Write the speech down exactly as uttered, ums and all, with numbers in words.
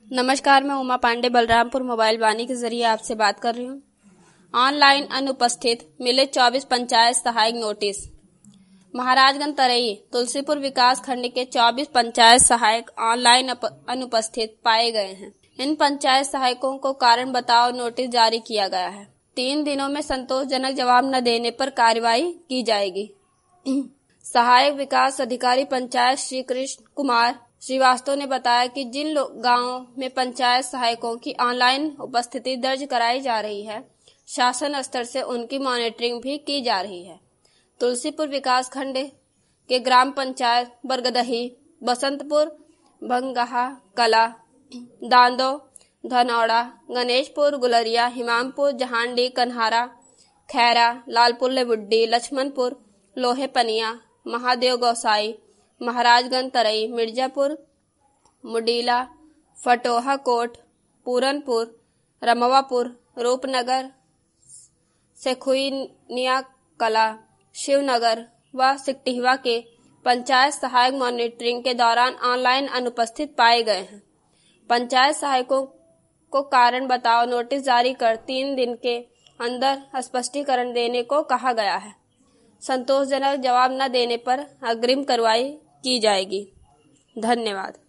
नमस्कार, मैं उमा पांडे बलरामपुर मोबाइल वाणी के जरिए आपसे बात कर रही हूँ। ऑनलाइन अनुपस्थित मिले चौबीस पंचायत सहायक नोटिस। महाराजगंज तरई तुलसीपुर विकास खंड के चौबीस पंचायत सहायक ऑनलाइन अनुपस्थित पाए गए हैं। इन पंचायत सहायकों को कारण बताओ नोटिस जारी किया गया है। तीन दिनों में संतोषजनक जवाब न देने पर कार्रवाई की जाएगी। सहायक विकास अधिकारी पंचायत श्री कृष्ण कुमार श्रीवास्तव ने बताया कि जिन गांवों में पंचायत सहायकों की ऑनलाइन उपस्थिति दर्ज कराई जा रही है, शासन स्तर से उनकी मॉनिटरिंग भी की जा रही है। तुलसीपुर विकास खंड के ग्राम पंचायत बरगदही, बसंतपुर, भंगाहा कला, दांदो, धनौड़ा, गणेशपुर, गुलरिया, हिमामपुर, जहांडी, कन्हारा, खैरा, लालपुर बुड्डी, लक्ष्मणपुर, लोहे पनिया, महादेव गौसाई, महाराजगंज तरई, मिर्जापुर, मुडीला, फटोहा कोट, पूरनपुर, रमवापुर, रूपनगर, सेखुइनिया कला, शिवनगर व सिकटिहवा के पंचायत सहायक मॉनिटरिंग के दौरान ऑनलाइन अनुपस्थित पाए गए हैं। पंचायत सहायकों को कारण बताओ नोटिस जारी कर तीन दिन के अंदर स्पष्टीकरण देने को कहा गया है। संतोषजनक जवाब न देने पर अग्रिम कार्रवाई की जाएगी। धन्यवाद।